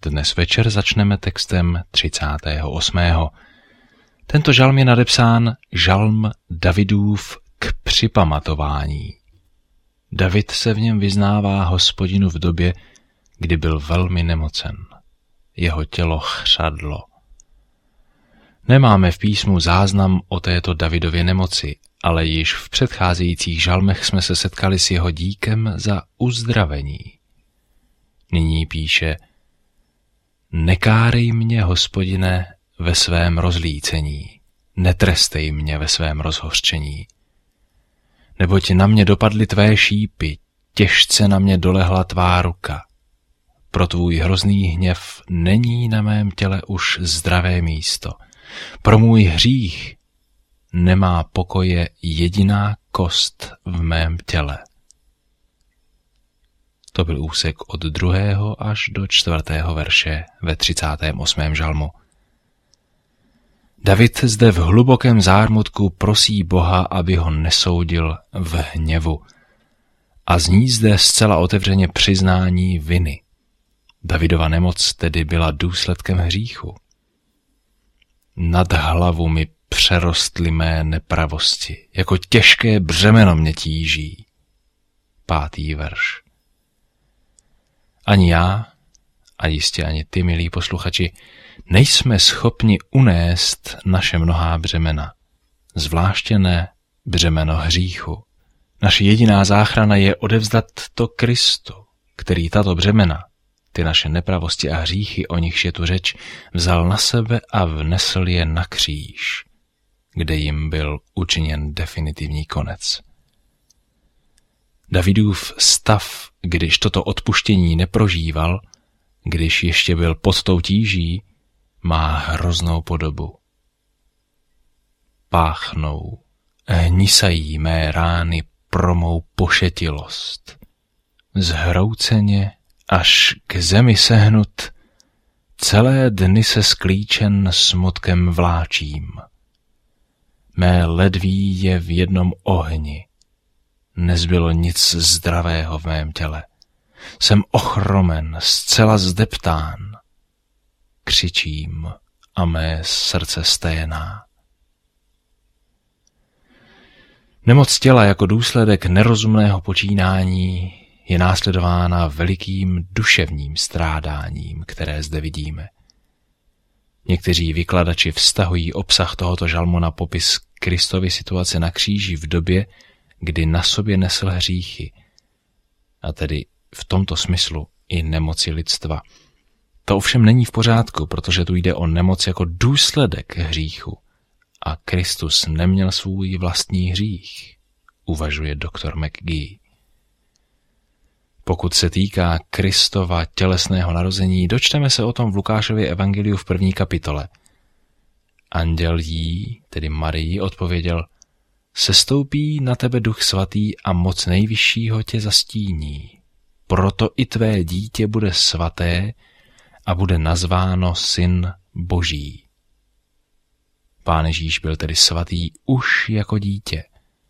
Dnes večer začneme textem 38. Tento žalm je nadepsán žalm Davidův k připamatování. David se v něm vyznává Hospodinu v době, kdy byl velmi nemocen. Jeho tělo chřadlo. Nemáme v písmu záznam o této Davidově nemoci, ale již v předcházejících žalmech jsme se setkali s jeho díkem za uzdravení. Nyní píše: Nekárej mě, Hospodine, ve svém rozlícení, netrestej mě ve svém rozhořčení. Neboť na mě dopadly tvé šípy, těžce na mě dolehla tvá ruka. Pro tvůj hrozný hněv není na mém těle už zdravé místo. Pro můj hřích nemá pokoje jediná kost v mém těle. To byl úsek od 2. až do 4. verše ve 38. žalmu. David zde v hlubokém zármutku prosí Boha, aby ho nesoudil v hněvu. A zní zde zcela otevřeně přiznání viny. Davidova nemoc tedy byla důsledkem hříchu. Nad hlavu mi přerostly mé nepravosti, jako těžké břemeno mě tíží. 5. verš. Ani já, a jistě ani ty, milí posluchači, nejsme schopni unést naše mnohá břemena, zvláště ne břemeno hříchu. Naše jediná záchrana je odevzdat to Kristu, který tato břemena, ty naše nepravosti a hříchy, o nichž je tu řeč, vzal na sebe a vnesl je na kříž, kde jim byl učiněn definitivní konec. Davidův stav, když toto odpuštění neprožíval, když ještě byl pod tou tíží, má hroznou podobu. Páchnou, hnisají mé rány pro mou pošetilost. Zhrouceně až k zemi sehnut, celé dny se sklíčen smutkem vláčím. Mé ledví je v jednom ohni. Nezbylo nic zdravého v mém těle. Jsem ochromen, zcela zdeptán. Křičím a mé srdce sténá. Nemoc těla jako důsledek nerozumného počínání je následována velikým duševním strádáním, které zde vidíme. Někteří vykladači vztahují obsah tohoto žalmu na popis Kristovy situace na kříži v době, kdy na sobě nesl hříchy, a tedy v tomto smyslu i nemoci lidstva. To ovšem není v pořádku, protože tu jde o nemoc jako důsledek hříchu a Kristus neměl svůj vlastní hřích, uvažuje doktor McGee. Pokud se týká Kristova tělesného narození, dočteme se o tom v Lukášově evangeliu v 1. kapitole. Anděl jí, tedy Marii, odpověděl: Sestoupí na tebe Duch svatý a moc nejvyššího tě zastíní. Proto i tvé dítě bude svaté a bude nazváno Syn Boží. Pán Ježíš byl tedy svatý už jako dítě.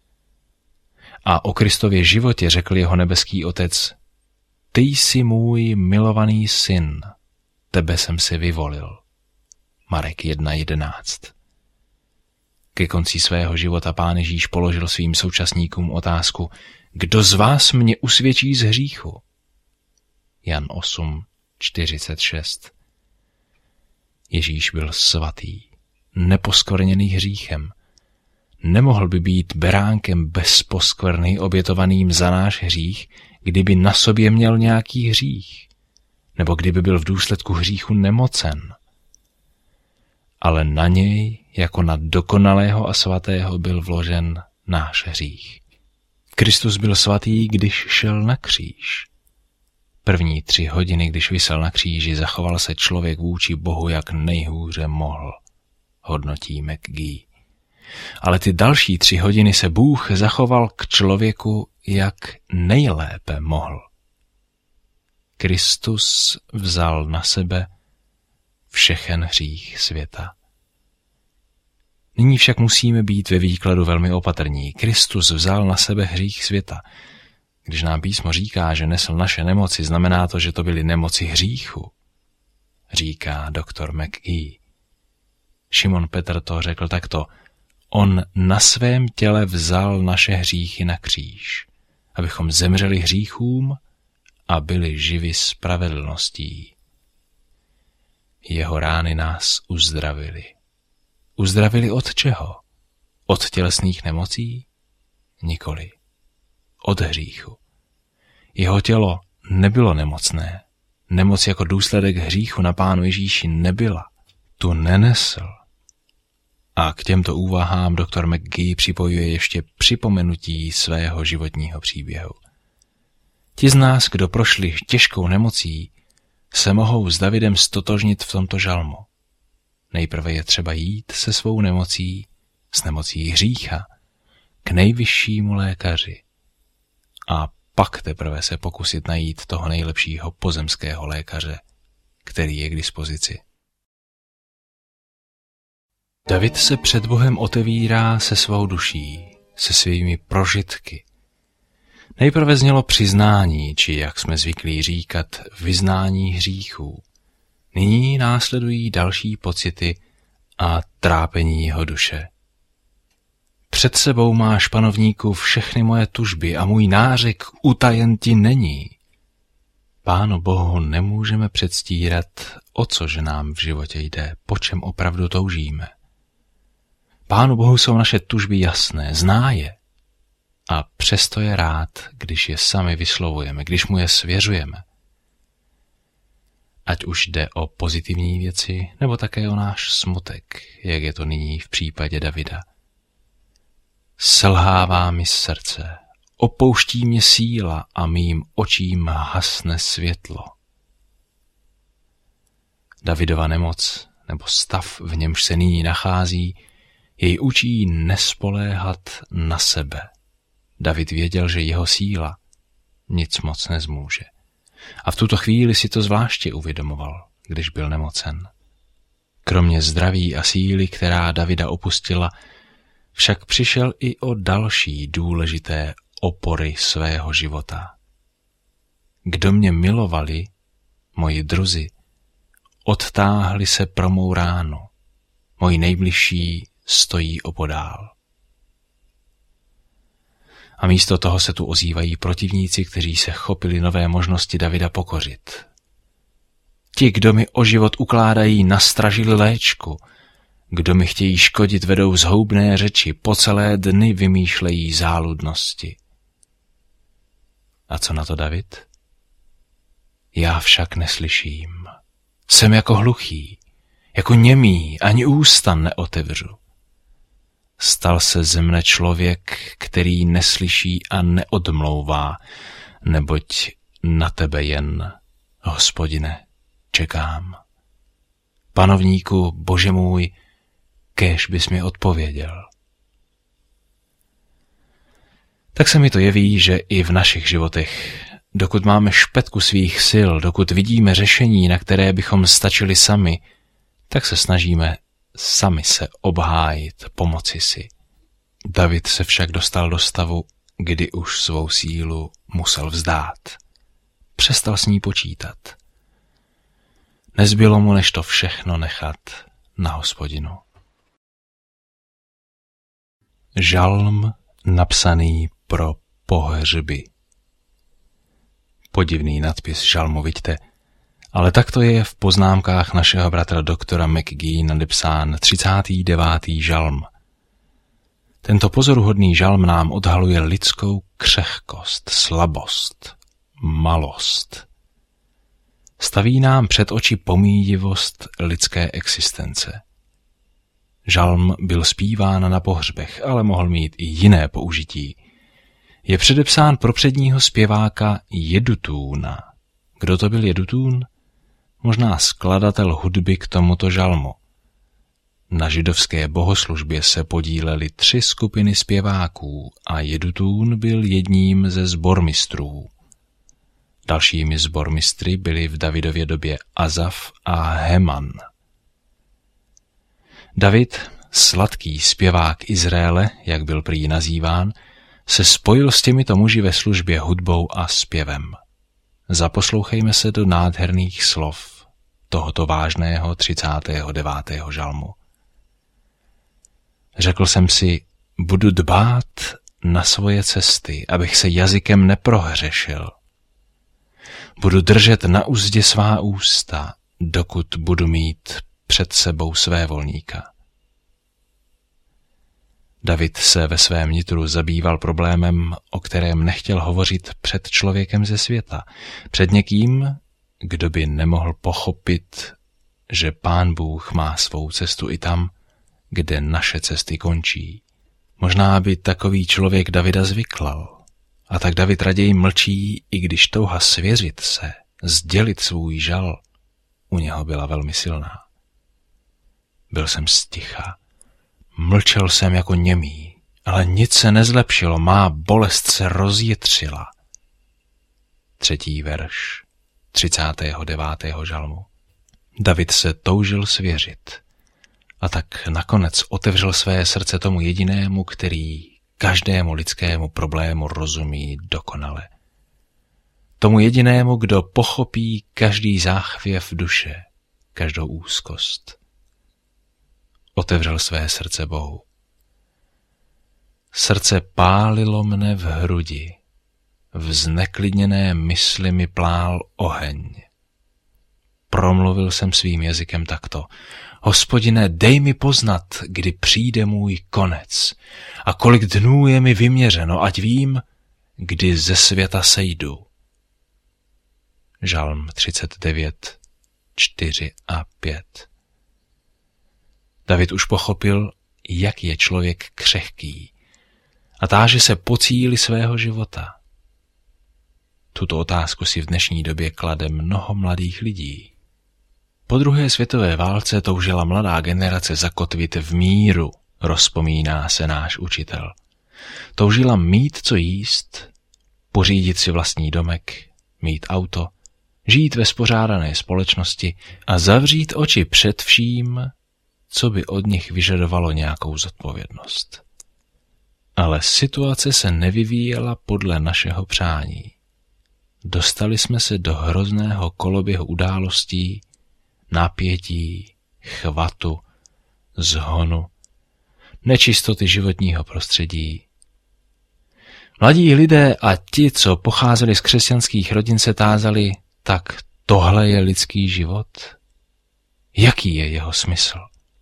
A o Kristově životě řekl jeho nebeský Otec: Ty jsi můj milovaný syn, tebe jsem si vyvolil. Marek 1.11. Ke konci svého života Pán Ježíš položil svým současníkům otázku: Kdo z vás mě usvědčí z hříchu? Jan 8.46. Ježíš byl svatý, neposkvrněný hříchem. Nemohl by být beránkem bez poskvrny obětovaným za náš hřích, kdyby na sobě měl nějaký hřích, nebo kdyby byl v důsledku hříchu nemocen. Ale na něj, jako na dokonalého a svatého, byl vložen náš hřích. Kristus byl svatý, když šel na kříž. První 3 hodiny, když visel na kříži, zachoval se člověk vůči Bohu, jak nejhůře mohl, hodnotí McGee. Ale ty další 3 hodiny se Bůh zachoval k člověku, jak nejlépe mohl. Kristus vzal na sebe všechen hřích světa. Nyní však musíme být ve výkladu velmi opatrní. Kristus vzal na sebe hřích světa. Když nám písmo říká, že nesl naše nemoci, znamená to, že to byly nemoci hříchu. říká doktor McGee. Šimon Petr to řekl takto: on na svém těle vzal naše hříchy na kříž, abychom zemřeli hříchům a byli živi spravedlností. Jeho rány nás uzdravily. Uzdravili od čeho? Od tělesných nemocí? Nikoli. Od hříchu. Jeho tělo nebylo nemocné. Nemoc jako důsledek hříchu na Pánu Ježíši nebyla. Tu nenesl. A k těmto úvahám doktor McGee připojuje ještě připomenutí svého životního příběhu. Ti z nás, kdo prošli těžkou nemocí, se mohou s Davidem stotožnit v tomto žalmu. Nejprve je třeba jít se svou nemocí, s nemocí hřícha, k nejvyššímu lékaři a pak teprve se pokusit najít toho nejlepšího pozemského lékaře, který je k dispozici. David se před Bohem otevírá se svou duší, se svými prožitky. Nejprve znělo přiznání, či jak jsme zvyklí říkat, vyznání hříchů. Nyní následují další pocity a trápení jeho duše. Před sebou máš, panovníku, všechny moje tužby a můj nářek utajen ti není. Pánu Bohu nemůžeme předstírat, o což nám v životě jde, po čem opravdu toužíme. Pánu Bohu jsou naše tužby jasné, zná je. A přesto je rád, když je sami vyslovujeme, když mu je svěřujeme. Ať už jde o pozitivní věci, nebo také o náš smutek, jak je to nyní v případě Davida. Selhává mi srdce, opouští mě síla a mým očím hasne světlo. Davidova nemoc, nebo stav, v němž se nyní nachází, jej učí nespoléhat na sebe. David věděl, že jeho síla nic moc nezmůže. A v tuto chvíli si to zvláště uvědomoval, když byl nemocen. Kromě zdraví a síly, která Davida opustila, však přišel i o další důležité opory svého života. Kdo mě milovali, moji druzi, odtáhli se pro mou ránu, moji nejbližší stojí opodál. A místo toho se tu ozývají protivníci, kteří se chopili nové možnosti Davida pokořit. Ti, kdo mi o život ukládají, nastražili léčku, kdo mi chtějí škodit, vedou zhoubné řeči, po celé dny vymýšlejí záludnosti. A co na to David? Já však neslyším. Jsem jako hluchý, jako němý, ani ústa neotevřu. Stal se ze mne člověk, který neslyší a neodmlouvá, neboť na tebe jen, Hospodine, čekám. Panovníku, Bože můj, kéž bys mi odpověděl. Tak se mi to jeví, že i v našich životech, dokud máme špetku svých sil, dokud vidíme řešení, na které bychom stačili sami, tak se snažíme sami se obhájit, pomoci si. David se však dostal do stavu, kdy už svou sílu musel vzdát. Přestal s ní počítat. Nezbylo mu, než to všechno nechat na Hospodinu. Žalm napsaný pro pohřby. Podivný nadpis žalmu, vidíte, ale takto je v poznámkách našeho bratra doktora McGee nadepsán 39. žalm. Tento pozoruhodný žalm nám odhaluje lidskou křehkost, slabost, malost. Staví nám před oči pomíjivost lidské existence. Žalm byl zpíván na pohřbech, ale mohl mít i jiné použití. Je předepsán pro předního zpěváka Jedutúna. Kdo to byl Jedutún? Možná skladatel hudby k tomuto žalmu. Na židovské bohoslužbě se podílely 3 skupiny zpěváků a Jedutún byl jedním ze sbormistrů. Dalšími sbormistry byli v Davidově době Azaf a Heman. David, sladký zpěvák Izraele, jak byl prý nazýván, se spojil s těmito muži ve službě hudbou a zpěvem. Zaposlouchejme se do nádherných slov tohoto vážného 39. žalmu. Řekl jsem si, budu dbát na svoje cesty, abych se jazykem neprohřešil. Budu držet na uzdě svá ústa, dokud budu mít před sebou svévolníka. David se ve svém nitru zabýval problémem, o kterém nechtěl hovořit před člověkem ze světa, před někým, kdo by nemohl pochopit, že Pán Bůh má svou cestu i tam, kde naše cesty končí. Možná by takový člověk Davida zvyklal, a tak David raději mlčí, i když touha svěřit se, sdělit svůj žal, u něho byla velmi silná. Byl jsem sticha, mlčel jsem jako němý, ale nic se nezlepšilo, má bolest se rozjitřila. 3. verš 39. žalmu. David se toužil svěřit a tak nakonec otevřel své srdce tomu jedinému, který každému lidskému problému rozumí dokonale. Tomu jedinému, kdo pochopí každý záchvěv duše, každou úzkost. Otevřel své srdce Bohu. Srdce pálilo mne v hrudi, v zneklidněné mysli mi plál oheň. Promluvil jsem svým jazykem takto. Hospodine, dej mi poznat, kdy přijde můj konec a kolik dnů je mi vyměřeno, ať vím, kdy ze světa sejdu. Žalm 39, 4 a 5. David už pochopil, jak je člověk křehký a táže se po cíli svého života. Tuto otázku si v dnešní době klade mnoho mladých lidí. Po druhé světové válce toužila mladá generace zakotvit v míru, rozpomíná se náš učitel. Toužila mít co jíst, pořídit si vlastní domek, mít auto, žít ve spořádané společnosti a zavřít oči před vším, co by od nich vyžadovalo nějakou zodpovědnost. Ale situace se nevyvíjela podle našeho přání. Dostali jsme se do hrozného koloběhu událostí, napětí, chvatu, zhonu, nečistoty životního prostředí. Mladí lidé a ti, co pocházeli z křesťanských rodin, se tázali, tak tohle je lidský život? Jaký je jeho smysl?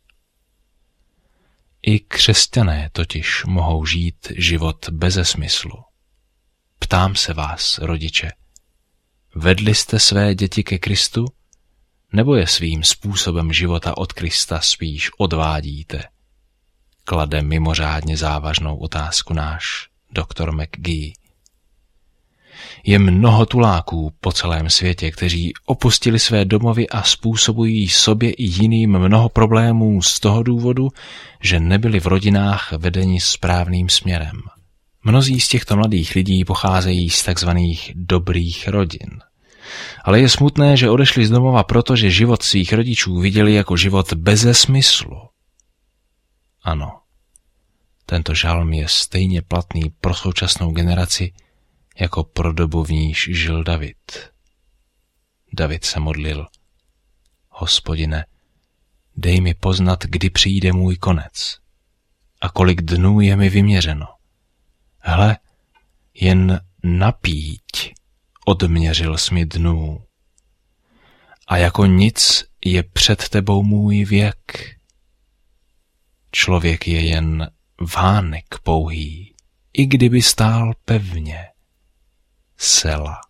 I křesťané totiž mohou žít život beze smyslu. Ptám se vás, rodiče, vedli jste své děti ke Kristu, nebo je svým způsobem života od Krista spíš odvádíte? Klade mimořádně závažnou otázku náš doktor McGee. Je mnoho tuláků po celém světě, kteří opustili své domovy a způsobují sobě i jiným mnoho problémů z toho důvodu, že nebyli v rodinách vedeni správným směrem. Mnozí z těchto mladých lidí pocházejí z takzvaných dobrých rodin. Ale je smutné, že odešli z domova, protože život svých rodičů viděli jako život beze smyslu. Ano, tento žalm je stejně platný pro současnou generaci, jako pro dobu, v níž žil David. David se modlil: Hospodine, dej mi poznat, kdy přijde můj konec a kolik dnů je mi vyměřeno. Hle, jen napíť odměřil jsi mi dnů a jako nic je před tebou můj věk. Člověk je jen vánek pouhý, i kdyby stál pevně. Sela.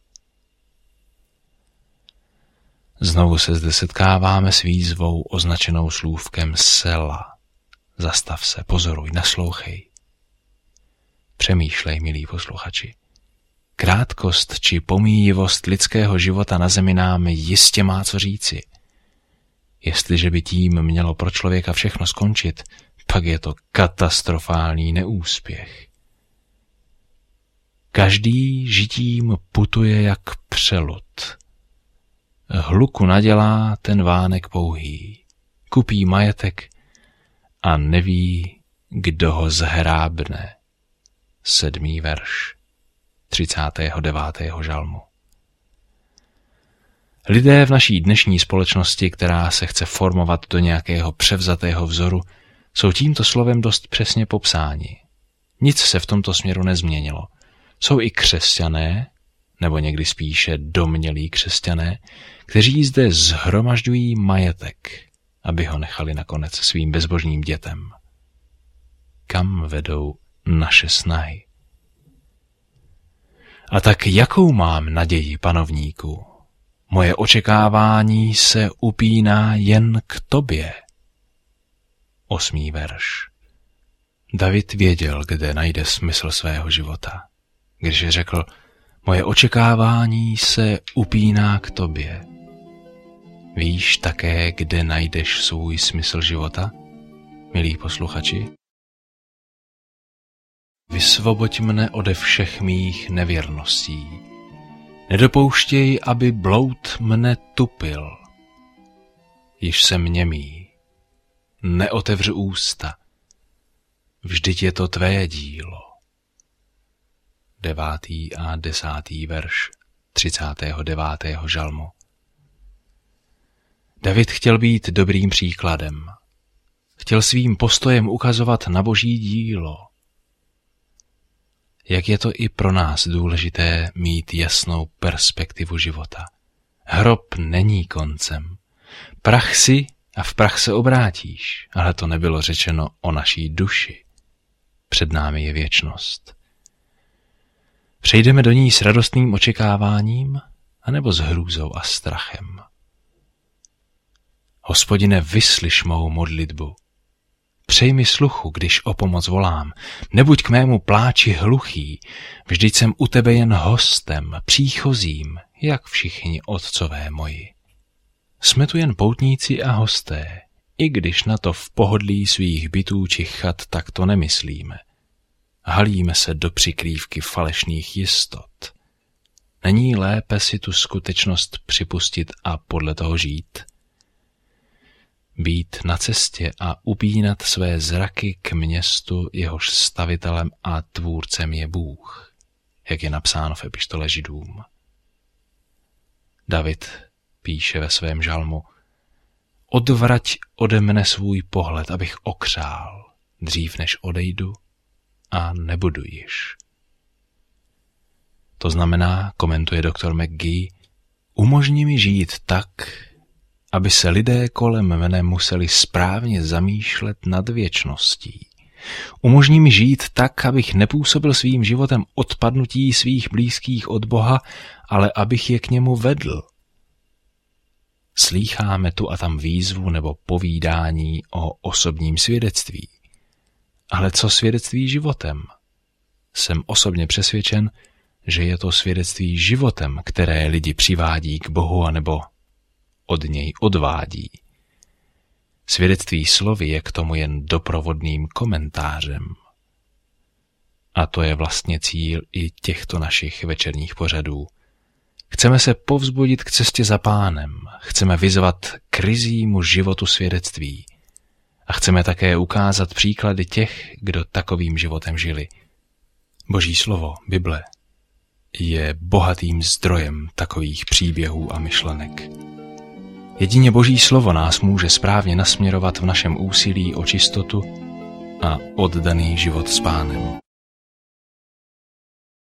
Znovu se zde setkáváme s výzvou označenou slůvkem sela. Zastav se, pozoruj, naslouchej. Přemýšlej, milí posluchači. Krátkost či pomíjivost lidského života na zemi nám jistě má co říci. Jestliže by tím mělo pro člověka všechno skončit, pak je to katastrofální neúspěch. Každý žitím putuje jak přelud. Hluku nadělá ten vánek pouhý. Kupí majetek a neví, kdo ho zhrábne. 7. verš 39. žalmu. Lidé v naší dnešní společnosti, která se chce formovat do nějakého převzatého vzoru, jsou tímto slovem dost přesně popsáni. Nic se v tomto směru nezměnilo. Jsou i křesťané, nebo někdy spíše domnělí křesťané, kteří zde shromažďují majetek, aby ho nechali nakonec svým bezbožným dětem. Kam vedou naše snahy? A tak jakou mám naději, panovníku? Moje očekávání se upíná jen k tobě. 8. verš. David věděl, kde najde smysl svého života. Když řekl, moje očekávání se upíná k tobě. Víš také, kde najdeš svůj smysl života, milí posluchači? Vysvoboď mne ode všech mých nevěrností. Nedopouštěj, aby bloud mne tupil. Již jsem němý. Neotevřu ústa. Vždyť je to tvé dílo. 9. a 10. verš 39. žalmu. David chtěl být dobrým příkladem. Chtěl svým postojem ukazovat na Boží dílo. Jak je to i pro nás důležité mít jasnou perspektivu života. Hrob není koncem. Prach si a v prach se obrátíš, ale to nebylo řečeno o naší duši. Před námi je věčnost. Přejdeme do ní s radostným očekáváním, anebo s hrůzou a strachem. Hospodine, vyslyš mou modlitbu. Přej mi sluchu, když o pomoc volám. Nebuď k mému pláči hluchý, vždyť jsem u tebe jen hostem, příchozím, jak všichni otcové moji. Jsme tu jen poutníci a hosté, i když na to v pohodlí svých bytů či chat tak to nemyslíme. Halíme se do přikrývky falešných jistot. Není lépe si tu skutečnost připustit a podle toho žít? Být na cestě a upínat své zraky k městu, jehož stavitelem a tvůrcem je Bůh, jak je napsáno v epištole Židům. David píše ve svém žalmu: Odvrať ode mne svůj pohled, abych okřál, dřív než odejdu a nebudu již. To znamená, komentuje doktor McGee, umožni mi žít tak, aby se lidé kolem mne museli správně zamýšlet nad věčností. Umožni mi žít tak, abych nepůsobil svým životem odpadnutí svých blízkých od Boha, ale abych je k němu vedl. Slýcháme tu a tam výzvu nebo povídání o osobním svědectví. Ale co svědectví životem? Jsem osobně přesvědčen, že je to svědectví životem, které lidi přivádí k Bohu anebo od něj odvádí. Svědectví slovy je k tomu jen doprovodným komentářem. A to je vlastně cíl i těchto našich večerních pořadů. Chceme se povzbudit k cestě za Pánem, chceme vyzvat k ryzímu životu svědectví a chceme také ukázat příklady těch, kdo takovým životem žili. Boží slovo, Bible, je bohatým zdrojem takových příběhů a myšlenek. Jedině Boží slovo nás může správně nasměrovat v našem úsilí o čistotu a oddaný život s Pánem.